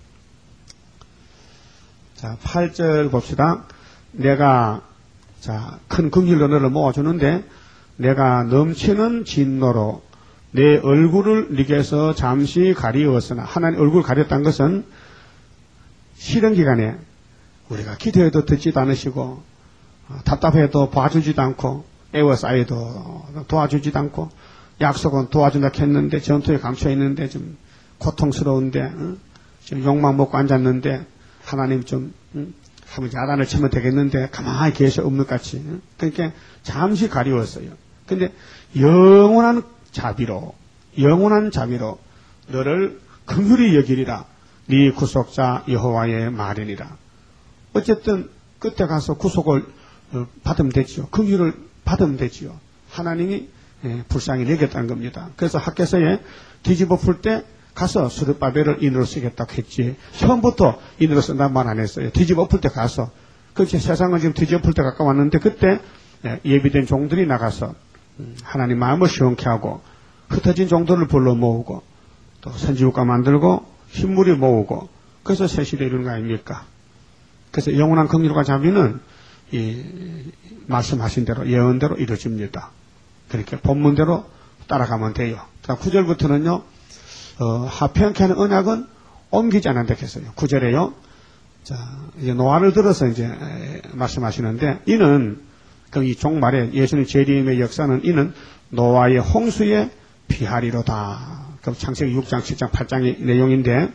자, 팔 절 봅시다. 내가, 자, 큰 긍휼로 너를 모아주는데, 내가 넘치는 진노로 내 얼굴을 네게서 잠시 가리웠으나, 하나님 얼굴 가렸다는 것은 시련 기간에 우리가 기도해도 듣지도 않으시고, 답답해도 봐주지도 않고, 애워싸여도 도와주지도 않고, 약속은 도와준다 했는데, 전투에 감춰있는데, 좀 고통스러운데, 어? 지금 욕망 먹고 앉았는데, 하나님 좀, 응? 한번 야단을 치면 되겠는데, 가만히 계셔, 없는같이. 응? 그러니까 잠시 가리웠어요. 근데 영원한 자비로, 영원한 자비로 너를 긍휼히 여기리라. 네 구속자 여호와의 말이니라. 어쨌든 끝에 가서 구속을 받으면 되지요. 긍휼을 받으면 되지요. 하나님이 불쌍히 여겼다는 겁니다. 그래서 학개서에 뒤집어 풀 때 가서 스룹바벨을 인으로 쓰겠다고 했지. 처음부터 인으로 쓴다는 말 안 했어요. 뒤집어 풀 때 가서. 그렇지. 세상은 지금 뒤집어 풀 때 가까웠는데 그때 예비된 종들이 나가서 하나님 마음을 시원케 하고 흩어진 종들을 불러 모으고 또 선지국가 만들고 흰물이 모으고 그래서 새 시대 이루는 거 아닙니까? 그래서 영원한 긍휼과 자비는 이 말씀하신 대로 예언대로 이루어집니다. 그렇게 본문대로 따라가면 돼요. 구 절부터는요. 어, 하평케 하는 언약은 옮기지 않는다 했어요. 구 절에요. 자, 이제 노아를 들어서 이제 에, 말씀하시는데 이는 그 이 종말에 예수님 재림의 역사는 이는 노아의 홍수에 피하리로다. 그 창세기 육 장, 칠 장, 팔 장의 내용인데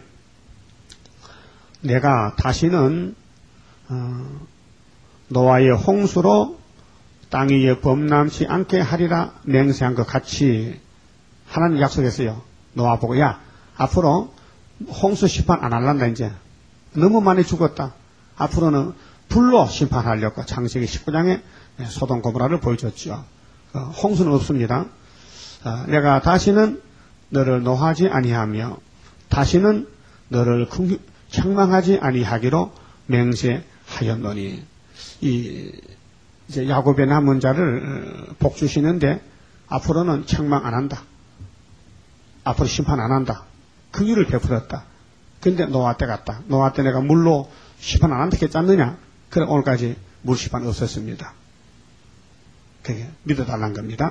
내가 다시는 어, 노아의 홍수로 땅 위에 범람치 않게 하리라 맹세한 것 같이 하나님 약속했어요. 노아 보고 야 앞으로 홍수 심판 안 할란다 이제. 너무 많이 죽었다. 앞으로는 불로 심판하려고 창세기 십구 장에 소돔 고모라를 보여줬죠. 어, 홍수는 없습니다. 어, 내가 다시는 너를 노하지 아니하며 다시는 너를 책망하지 아니하기로 맹세하였노니. 이 이제 야곱의 남은 자를 복 주시는데 앞으로는 책망 안 한다. 앞으로 심판 안 한다. 긍휼을 베풀었다. 근데 노아 때 갔다. 노아 때 내가 물로 심판 안 한다 했지 않느냐? 그래 오늘까지 물 심판 없었습니다. 그게 믿어달라는 겁니다.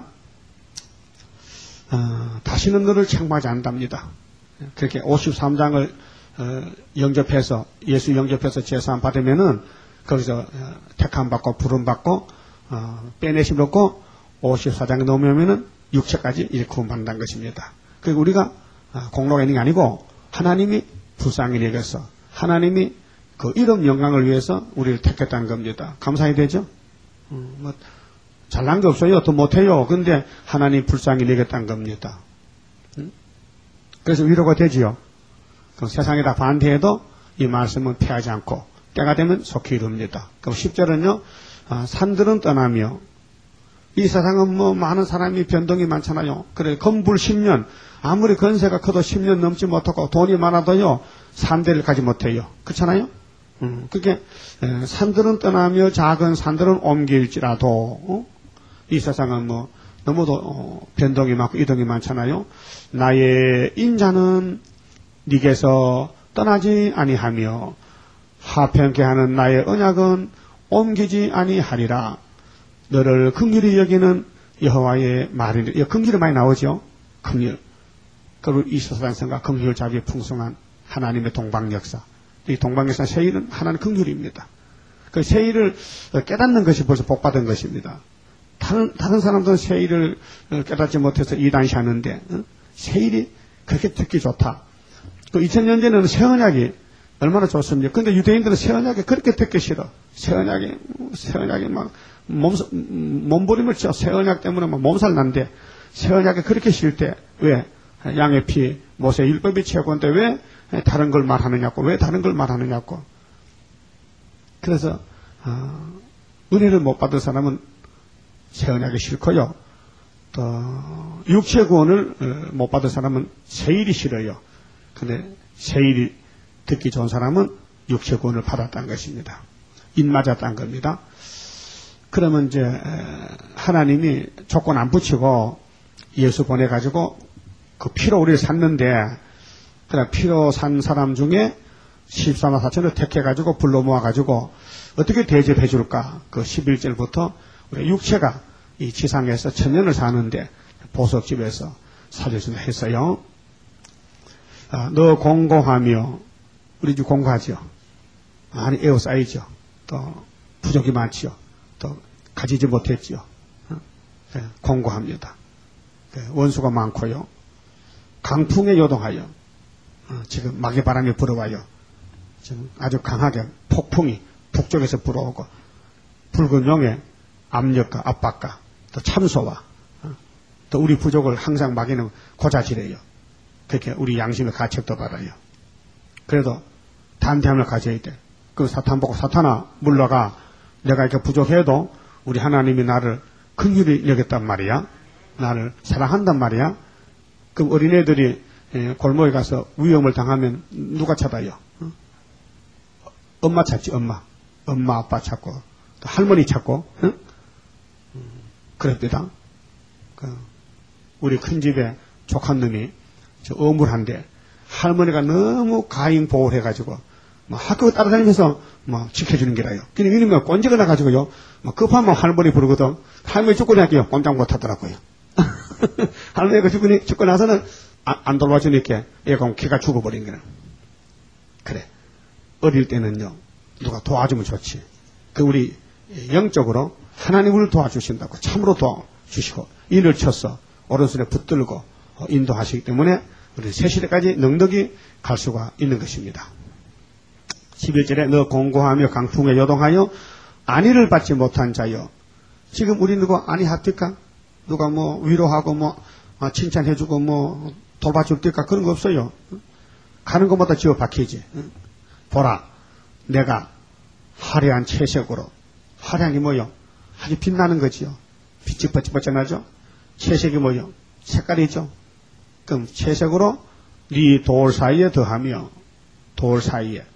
어, 다시는 너를 책망하지 않는답니다. 그렇게 오십삼 장을 어, 영접해서 예수 영접해서 제사함 받으면은 거기서 어, 택함 받고 부름 받고 어, 빼내심 얻고 오십사 장에 넘으면은 육체까지 일구원 받는다는 것입니다. 그리고 우리가 어, 공로가 있는 게 아니고 하나님이 불쌍히 여겨서 하나님이 그 이름 영광을 위해서 우리를 택했다는 겁니다. 감사해야 되죠? 음, 뭐 잘난 게 없어요. 더 못해요. 근데 하나님 불쌍히 여겼다는 겁니다. 음? 그래서 위로가 되지요. 그럼 세상에다 반대해도 이 말씀은 피하지 않고 때가 되면 속히 이룹니다. 그럼 십 절은요. 아, 산들은 떠나며 이 세상은 뭐 많은 사람이 변동이 많잖아요. 그래 건불 십 년 아무리 건세가 커도 십 년 넘지 못하고 돈이 많아도요. 산대를 가지 못해요. 그렇잖아요. 음, 그게 에, 산들은 떠나며 작은 산들은 옮길지라도 어? 이 세상은 뭐 너무도 어, 변동이 많고 이동이 많잖아요. 나의 인자는 네게서 떠나지 아니하며 하평케 하는 나의 언약은 옮기지 아니하리라. 너를 긍휼히 여기는 여호와의 말이니. 이 긍휼이 많이 나오죠. 긍휼. 그리고 이 세상성과 긍휼 자비에 풍성한 하나님의 동방 역사. 이 동방 역사 세일은 하나님 긍휼입니다. 그 세일을 깨닫는 것이 벌써 복받은 것입니다. 다른, 다른 사람들은 세일을 깨닫지 못해서 이단시하는데, 어? 세일이 그렇게 듣기 좋다. 그 이천 년 전에는 새 언약이 얼마나 좋습니까? 근데 유대인들은 새 언약이 그렇게 듣기 싫어. 새 언약이, 새 언약이 막, 몸, 몸부림을 쳐. 새 언약 때문에 막 몸살 난데, 새 언약이 그렇게 싫을 때, 왜? 양의 피, 모세 율법이 최고인데 왜 다른 걸 말하느냐고, 왜 다른 걸 말하느냐고. 그래서, 어, 은혜를 못 받은 사람은 새 언약이 싫고요. 또, 육체 구원을 못 받은 사람은 세일이 싫어요. 근데 세일이 듣기 좋은 사람은 육체 구원을 받았다는 것입니다. 입 맞았다는 겁니다. 그러면 이제 하나님이 조건 안 붙이고 예수 보내가지고 그 피로 우리를 샀는데, 그래 피로 산 사람 중에 십사만 사천을 택해가지고 불러 모아가지고 어떻게 대접해 줄까? 그 십일 절부터 우리 육체가 이 지상에서 천년을 사는데 보석집에서 살려준다 했어요. 아, 너 공고하며, 우리 집 공고하죠. 많이 에워싸이죠. 또 부족이 많지요. 또 가지지 못했지요. 어? 네, 공고합니다. 네, 원수가 많고요. 강풍에 요동하여, 어, 지금 마개 바람이 불어와요. 지금 아주 강하게 폭풍이 북쪽에서 불어오고, 붉은 용의 압력과 압박과 또 참소와, 어, 또 우리 부족을 항상 마귀는 고자지래요. 그렇게 우리 양심의 가책도 받아요. 그래도 담대함을 가져야 돼. 그 사탄 보고 사탄아 물러가. 내가 이렇게 부족해도 우리 하나님이 나를 긍휼히 여겼단 말이야. 나를 사랑한단 말이야. 그럼 어린애들이 골목에 가서 위험을 당하면 누가 찾아요? 어? 엄마 찾지, 엄마. 엄마, 아빠 찾고, 또 할머니 찾고, 어? 음, 그럽니다. 그 우리 큰 집에 조카 놈이 저 어물한데 할머니가 너무 가인 보호를 해가지고 뭐 학교 따라다니면서 뭐 지켜주는 게라요. 그냥 이놈이 꼰지가 나가지고요. 뭐 급하면 할머니 부르거든. 할머니 죽고 나니까 꼼짝 못하더라고요. 할머니가 죽고, 죽고 나서는 안, 안 돌봐주니까 얘가 걔가 죽어버린 거야. 그래. 어릴 때는요, 누가 도와주면 좋지. 그 우리 영적으로 하나님 우리를 도와주신다고 참으로 도와주시고 인을 쳐서 오른손에 붙들고 인도하시기 때문에 우리 새시대까지 넉넉히 갈 수가 있는 것입니다. 십일 절에 너 공고하며 강풍에 요동하여 안위를 받지 못한 자여. 지금 우리 누구 안위 합니까? 누가 뭐 위로하고 뭐 칭찬해주고 뭐 돌봐줄 때까 그런 거 없어요. 가는 것마다 지어 박히지. 보라, 내가 화려한 채색으로, 화려한 게 뭐요? 아주 빛나는 거지요. 빛이 번쩍번쩍하죠. 채색이 뭐요? 색깔이죠. 그럼 채색으로 네 돌 사이에 더하며, 돌 사이에.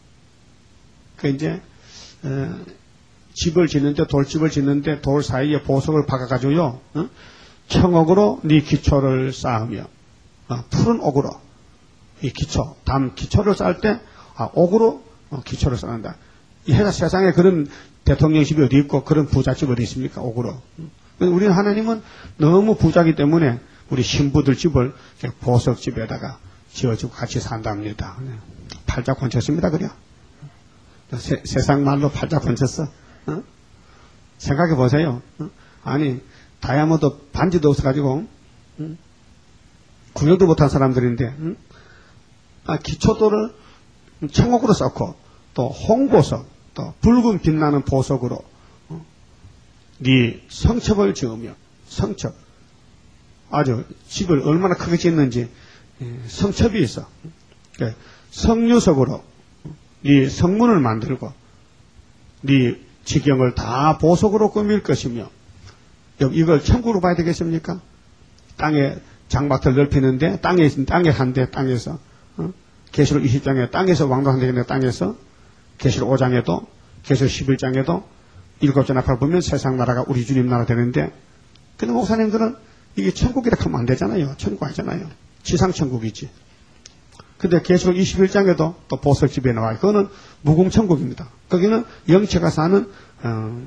그 이제 어, 집을 짓는데, 돌집을 짓는데 돌 사이에 보석을 박아가지고요, 어? 청옥으로 네 기초를 쌓으며, 어, 푸른 옥으로 이 기초, 담 기초를 쌓을 때 아, 옥으로 어, 기초를 쌓는다. 이 회사 세상에 그런 대통령집이 어디 있고 그런 부잣집 어디 있습니까? 옥으로. 우리는 하나님은 너무 부자기 때문에 우리 신부들 집을 보석집에다가 지어주고 같이 산답니다. 팔자 권쳤습니다, 그래요? 세, 세상 말로 팔자 권쳤어. 어? 생각해 보세요. 어? 아니, 다이아몬드 반지도 없어가지고, 응? 구경도 못한 사람들인데, 응? 아, 기초도를 청옥으로 쌓고, 또 홍보석, 또 붉은 빛나는 보석으로, 어? 네 성첩을 지으며, 성첩. 아주 집을 얼마나 크게 짓는지, 예, 성첩이 있어. 그러니까 성유석으로, 네 성문을 만들고, 네 지경을 다 보석으로 꾸밀 것이며, 이걸 천국으로 봐야 되겠습니까? 땅에 장막들 넓히는데, 땅에, 땅에 한데, 땅에서, 어? 계시록 이십 장에 땅에서 왕도한데, 땅에서, 계시록 오 장에도, 계시록 십일 장에도, 일곱 장 앞을 보면 세상 나라가 우리 주님 나라 되는데, 근데 목사님들은 이게 천국이라 하면 안 되잖아요. 천국 아니잖아요. 지상천국이지. 근데 계시록 이십일 장에도 또 보석집에 나와요. 그거는 무궁천국입니다. 거기는 영체가 사는, 어,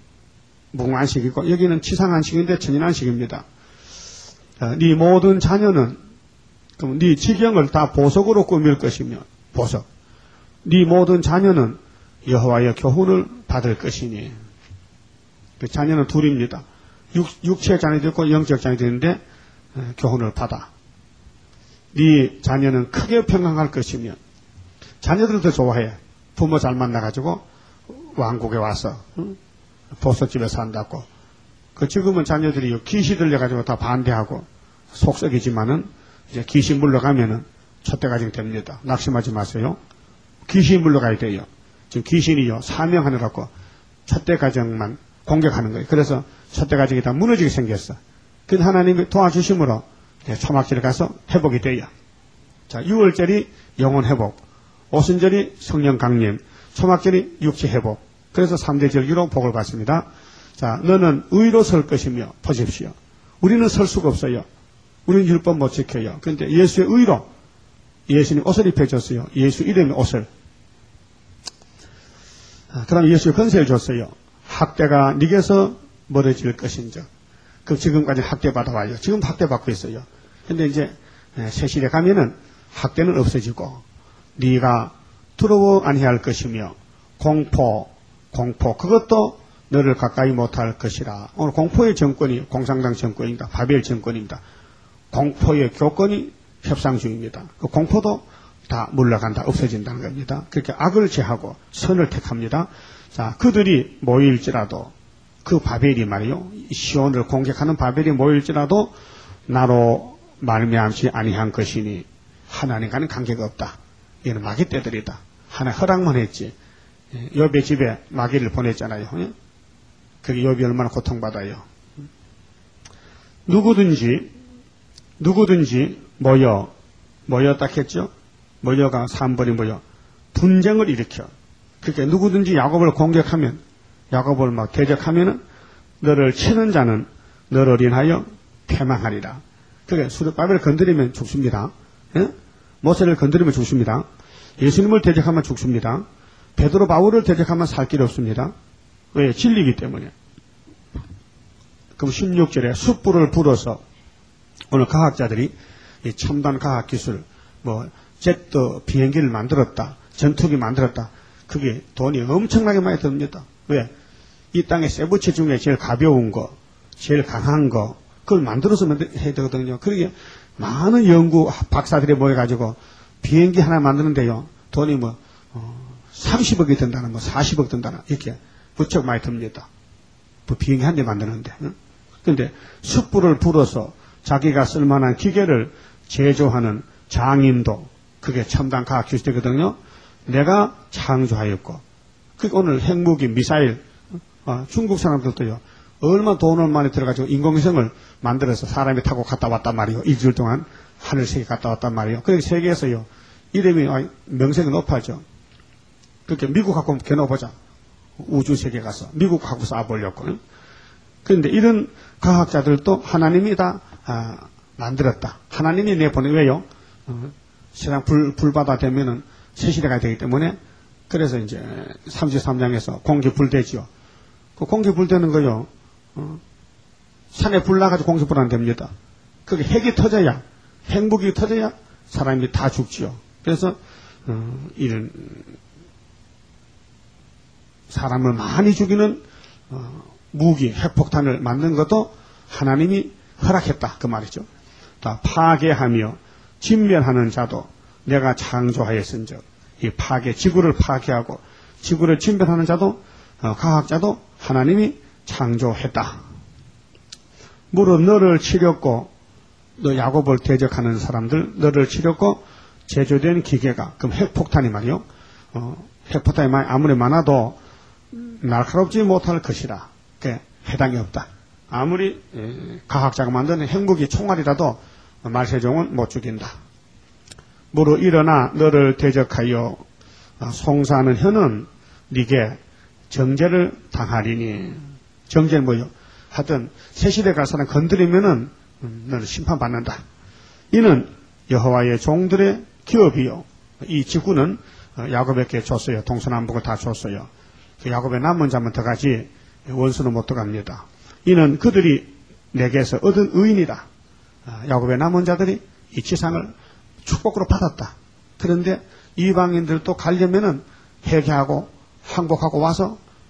무궁안식이고, 여기는 지상안식인데 천인안식입니다. 어, 네 모든 자녀는, 그럼 네 지경을 다 보석으로 꾸밀 것이며, 보석. 네 모든 자녀는 여호와의 교훈을 받을 것이니. 그 자녀는 둘입니다. 육, 육체의 자녀도 있고 영적 자녀도 있는데 교훈을 받아. 네 자녀는 크게 평강할 것이며 자녀들도 좋아해. 부모 잘 만나가지고 왕국에 와서 응? 보석집에 산다고. 그 지금은 자녀들이 귀시 들려가지고 다 반대하고 속썩이지만은 이제 귀신 물러가면은 촛대가정 됩니다. 낙심하지 마세요. 귀신이 물러가야 돼요. 지금 귀신이요 사명하느라고 촛대가정만 공격하는 거예요. 그래서 촛대가정이 다 무너지게 생겼어. 그래서 하나님이 도와주심으로 초막절에 가서 회복이 돼요. 자, 유월절이 영혼 회복, 오순절이 성령 강림, 초막절이 육체 회복. 그래서 삼 대 절기로 복을 받습니다. 자, 너는 의로 설 것이며 보십시오. 우리는 설 수가 없어요. 우리는 율법 못 지켜요. 그런데 예수의 의로 예수님 옷을 입혀줬어요. 예수 이름의 옷을. 그 다음에 예수의 권세를 줬어요. 학대가 네게서 멀어질 것인즉. 그 지금까지 학대 받아와요. 지금 학대 받고 있어요. 근데 이제 새 시대 가면은 학대는 없어지고 네가 두려워 아니할 것이며 공포, 공포 그것도 너를 가까이 못할 것이라. 오늘 공포의 정권이 공산당 정권입니다. 바벨 정권입니다. 공포의 교권이 협상주의입니다. 그 공포도 다 물러간다, 없어진다는 겁니다. 그렇게 악을 제하고 선을 택합니다. 자, 그들이 모일지라도 그 바벨이 말이요, 시온을 공격하는 바벨이 모일지라도 나로 말미암지 아니한 것이니 하나님과는 관계가 없다. 이는 마귀 떼들이다. 하나 허락만 했지. 욥의 집에 마귀를 보냈잖아요. 그게 욥이 얼마나 고통받아요. 누구든지 누구든지 모여 모였다 했죠. 모여가 삼번이 모여 분쟁을 일으켜. 그러니까 누구든지 야곱을 공격하면 야곱을 막 대적하면은 너를 치는 자는 너를 인하여 패망하리라. 그게 수르바벨을 건드리면 죽습니다. 예? 모세를 건드리면 죽습니다. 예수님을 대적하면 죽습니다. 베드로 바울을 대적하면 살 길이 없습니다. 왜? 진리이기 때문에. 그럼 십육 절에 숯불을 불어서 오늘 과학자들이 이 첨단 과학 기술, 뭐 제트 비행기를 만들었다, 전투기 만들었다. 그게 돈이 엄청나게 많이 듭니다. 왜? 이 땅의 쇠부채 중에 제일 가벼운 거, 제일 강한 거, 그걸 만들어서 해야 되거든요. 그러게 많은 연구 박사들이 모여가지고 비행기 하나 만드는데요, 돈이 뭐 어, 삼십억이 든다는 뭐 사십억 든다는 이렇게 무척 많이 듭니다. 뭐 비행기 한 대 만드는데. 그런데 응? 숯불을 불어서 자기가 쓸만한 기계를 제조하는 장인도 그게 첨단 과학 기술이거든요. 내가 창조하였고, 그 오늘 핵무기, 미사일, 어, 중국 사람들도요, 얼마 돈을 많이 들어가지고 인공위성을 만들어서 사람이 타고 갔다 왔단 말이에요. 일주일 동안 하늘세계 갔다 왔단 말이에요. 그래서 세계에서요, 이름이 아, 명색이 높아져. 그렇게 미국하고 겨눠보자. 우주세계 가서 미국하고 쏴보려고. 그런데 이런 과학자들도 하나님이 다 아, 만들었다. 하나님이 내보내. 왜요? 어, 세상 불, 불바다 되면은 새시대가 되기 때문에. 그래서 이제 삼십삼 장에서 공기 불대지요. 그 공기 불대는 거요, 어, 산에 불 나가지고 공기 불 안 됩니다. 그게 핵이 터져야, 핵무기 터져야 사람이 다 죽지요. 그래서 어, 이런 사람을 많이 죽이는 어, 무기, 핵폭탄을 만든 것도 하나님이 허락했다. 그 말이죠. 다 파괴하며 진멸하는 자도 내가 창조하였은즉, 이 파괴, 지구를 파괴하고 지구를 진멸하는 자도, 어, 과학자도 하나님이 창조했다. 무릇 너를 치렸고, 너 야곱을 대적하는 사람들, 너를 치렸고 제조된 기계가, 그럼 핵폭탄이 말이요, 어, 핵폭탄이 아무리 많아도 날카롭지 못할 것이라. 그게 해당이 없다. 아무리 과학자가 만드는 핵무기 총알이라도 말세종은 못 죽인다. 무릇 일어나 너를 대적하여 송사하는 혀는 네게 정죄를 당하리니. 정죄는 뭐요? 하여튼 새시대 갈 사람 건드리면은 너는 심판받는다. 이는 여호와의 종들의 기업이요. 이 직구는 야곱에게 줬어요. 동서남북을 다 줬어요. 야곱의 남은 자만 들어가지 원수는 못 들어갑니다. 이는 그들이 내게서 얻은 의인이다. 야곱의 남은 자들이 이 지상을 축복으로 받았다. 그런데 이방인들도 가려면은 회개하고 항복하고 와서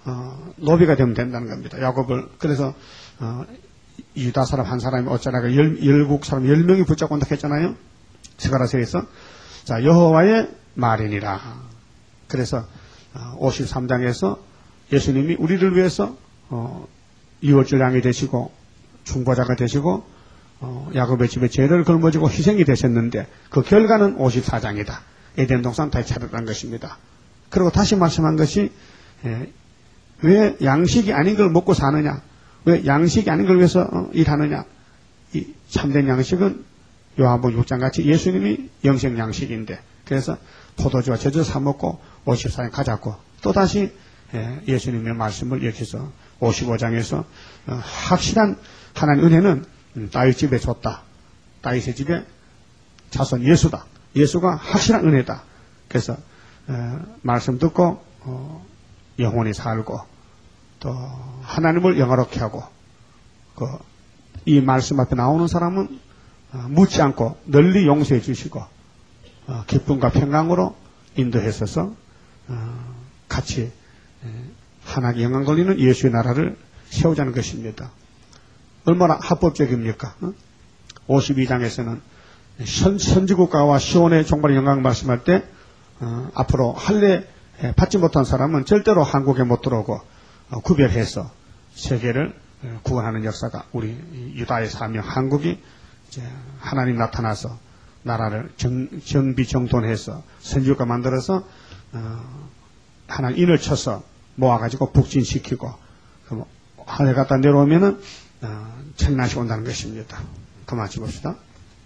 어, 노비가 되면 된다는 겁니다. 야곱을. 그래서 어, 유다 사람 한 사람이 어쩌다가 열, 열국 사람 열 명이 붙잡고 온다 했잖아요. 스가랴서에서. 자, 여호와의 말이니라. 그래서 어, 오십삼 장에서 예수님이 우리를 위해서 어, 유월절 양이 되시고 중보자가 되시고 어, 야곱의 집에 죄를 걸머지고 희생이 되셨는데 그 결과는 오십사 장이다. 에덴 동산 다시 찾았다는 것입니다. 그리고 다시 말씀한 것이 예, 왜 양식이 아닌 걸 먹고 사느냐? 왜 양식이 아닌 걸 위해서 어, 일하느냐? 이 참된 양식은 요한복음 육 장 같이 예수님이 영생 양식인데 그래서 포도주와 제주 사 먹고 오십사 장 가졌고 또다시 예, 예수님의 말씀을 여기서 오십오 장에서 어, 확실한 하나님 은혜는 음, 다윗 집에 줬다. 다윗의 집에 자손 예수다. 예수가 확실한 은혜다. 그래서 어, 말씀 듣고 어, 영혼이 살고 또 하나님을 영화롭게 하고 그, 이 말씀 앞에 나오는 사람은 어, 묻지 않고 널리 용서해 주시고 어, 기쁨과 평강으로 인도했어서 어, 같이 에, 하나님께 영광 걸리는 예수의 나라를 세우자는 것입니다. 얼마나 합법적입니까? 어? 오십이 장에서는 선, 선지국가와 시온의 종말의 영광 말씀할 때 어, 앞으로 할례 받지 못한 사람은 절대로 한국에 못 들어오고 어, 구별해서 세계를 어, 구원하는 역사가 우리 유다의 사명 한국이 이제 하나님 나타나서 나라를 정, 정비정돈해서 선지국가 만들어서 어, 하나님 인을 쳐서 모아가지고 북진시키고 그 하늘 갖다 내려오면은 어, 천난씩 온다는 것입니다. 그만 짚읍시다.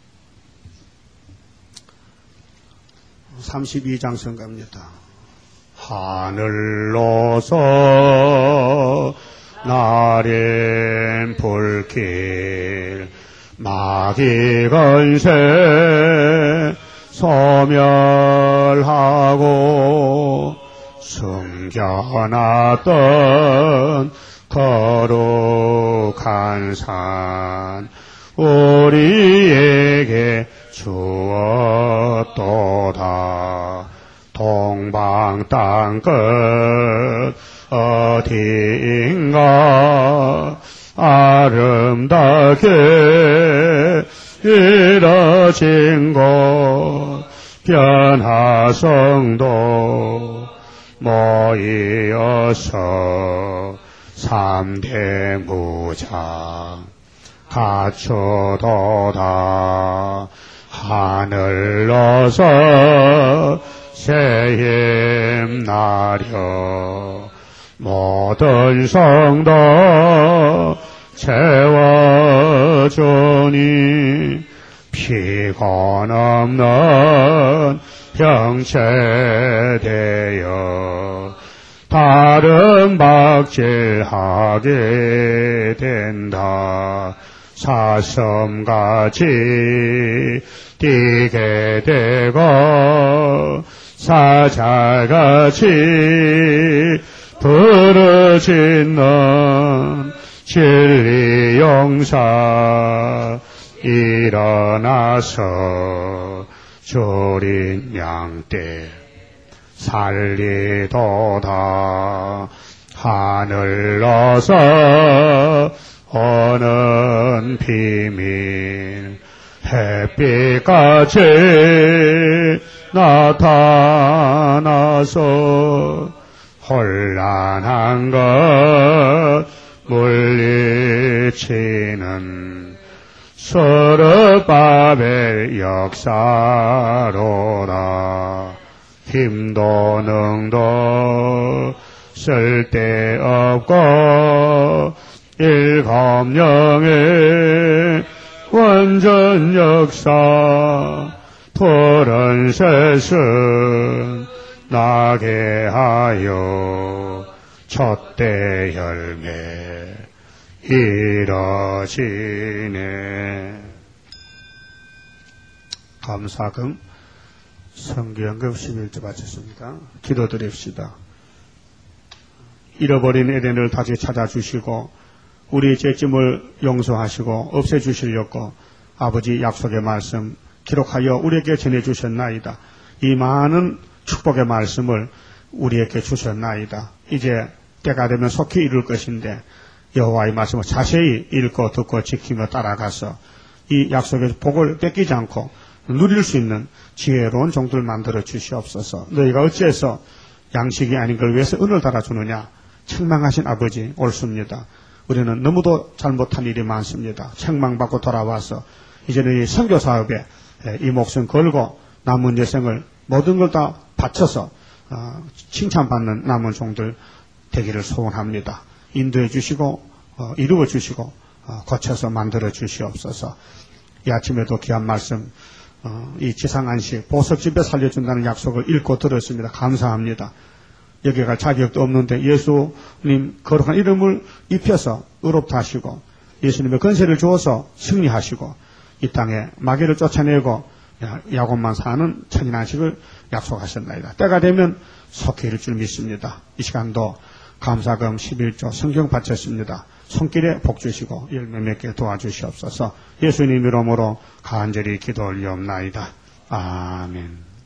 삼십이 장 선가입니다. 하늘로서 나린 불길 마귀 건세 소멸하고 숨겨놨던 거룩한 산 우리에게 주었도다. 동방 땅끝 어디인가 아름답게 이뤄진 곳 변화성도 모이어서 삼대 무장 갖추도다. 하늘로서 새힘 나려 모든 성도 채워주니 피곤 없는 형체되어 다른 박질하게 된다. 사슴같이 뛰게 되고 사자같이 부르짖는 진리 용사 일어나서 조린 양떼 살리도다. 하늘로서 오는 비밀 햇빛같이 나타나서 혼란한 것 물리치는 스룹바벨 역사로다. 힘도 능도 쓸데없고 일곱 영의 완전 역사 푸른 새순 나게 하여 첫대 열매 이뤄지네. 감사금 성경금 십일 조 바쳤습니다. 기도드립시다. 잃어버린 에덴을 다시 찾아주시고 우리의 죄짐을 용서하시고 없애주시려고 아버지 약속의 말씀 기록하여 우리에게 전해주셨나이다. 이 많은 축복의 말씀을 우리에게 주셨나이다. 이제 때가 되면 속히 이룰 것인데 여호와의 말씀을 자세히 읽고 듣고 지키며 따라가서 이 약속의 복을 뺏기지 않고 누릴 수 있는 지혜로운 종들 만들어 주시옵소서. 너희가 어찌해서 양식이 아닌 걸 위해서 은을 달아주느냐. 책망하신 아버지 옳습니다. 우리는 너무도 잘못한 일이 많습니다. 책망받고 돌아와서 이제는 이 선교 사업에 이 목숨 걸고 남은 여생을 모든 걸 다 바쳐서 칭찬받는 남은 종들 되기를 소원합니다. 인도해 주시고 이루어 주시고 고쳐서 만들어 주시옵소서. 이 아침에도 귀한 말씀 이 지상안식 보석집에 살려준다는 약속을 읽고 들었습니다. 감사합니다. 여기 갈 자격도 없는데 예수님 거룩한 이름을 입혀서 의롭다 하시고 예수님의 권세를 주어서 승리하시고 이 땅에 마귀를 쫓아내고 야곱만 사는 천인안식을 약속하셨나이다. 때가 되면 속히 이룰 줄 믿습니다. 이 시간도 감사금 십일조 성경 바쳤습니다. 손길에 복 주시고 열매 맺게 도와주시옵소서. 예수님 이름으로 간절히 기도 올리옵나이다. 아멘.